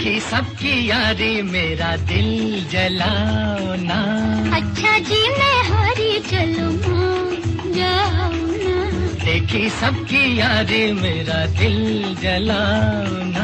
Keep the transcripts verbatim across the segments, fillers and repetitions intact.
देखी सबकी यारी मेरा दिल जलाओ ना। अच्छा जी मैं हारी चलूं जाओ ना। देखी सबकी यारी मेरा दिल जलाओ ना।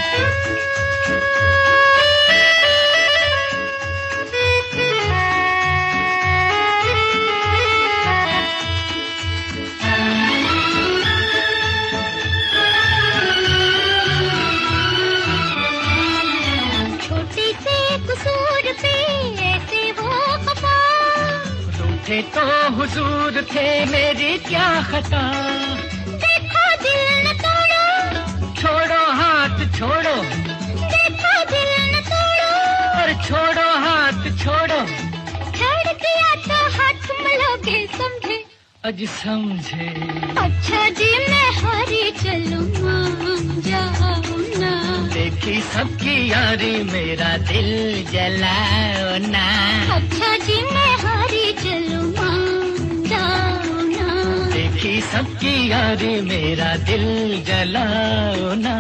थे तो हुजूर थे मेरी क्या खता। देखो दिल न तोड़ो, छोड़ो हाथ छोड़ो। देखो दिल न तोड़ो, और छोड़ो हाथ छोड़ो। छड़ दिया तो हाथ मलोगे समझे। अज समझे। अच्छा जी मैं हारी चलूं जाओ ना। देखी सबकी यारी मेरा दिल जलाओ ना। अच्छा जी मैं हारी चलूं जाओ ना। देखी सबकी यारी मेरा दिल जलाओ ना।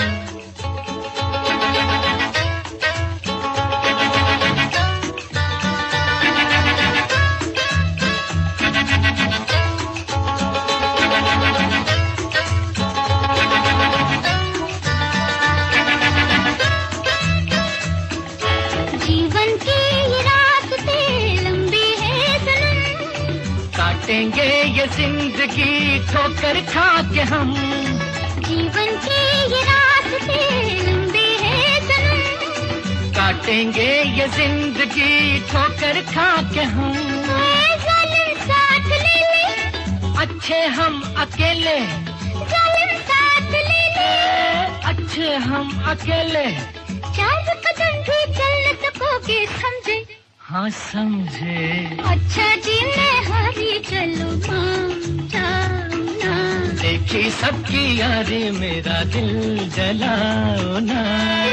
जीवन की ये रास्ते लंबी है सनम। काटेंगे ये जिंदगी ठोकर खा के हम। जीवन की ये रास्ते लंबी है सनम। काटेंगे ये जिंदगी ठोकर खा के हम। जालिम साथ ले ले, अच्छे हम अकेले। जालिम साथ ले ले, अच्छे हम अकेले। चार कदम भी चल न सकोगे समझे। हाँ समझे। अच्छा जी मैं हारी चलूं जाओ ना। देखी सबकी यारी मेरा दिल जलाओ ना।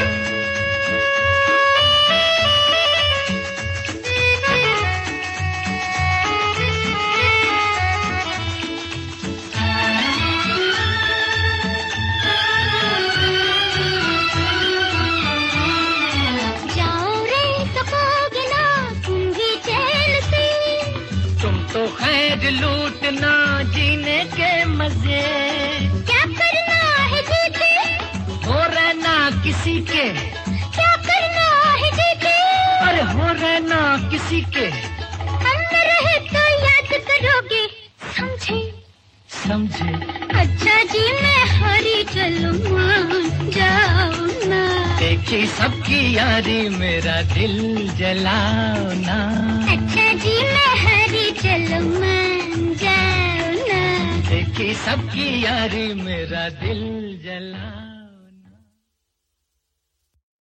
तो खैर लूटना जीने के मजे। क्या करना है जीते, हो रहना किसी के। क्या करना है जीते, अरे हो रहना किसी के। हम न रहे तो याद करोगे समझे। समझे। अच्छा जी मैं हारी चलूं जाओ ना। देखी सबकी यारी मेरा दिल जलाओ ना। अच्छा जी मैं हारी चलूं जाओ ना। देखी सबकी यारी मेरा दिल जलाओ।